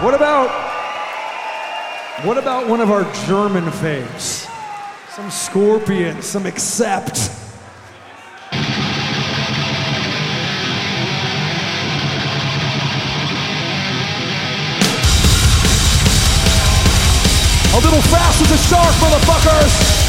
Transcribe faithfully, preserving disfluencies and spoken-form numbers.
What about, what about one of our German faves? Some Scorpion, some Accept. A little fast as a shark, motherfuckers!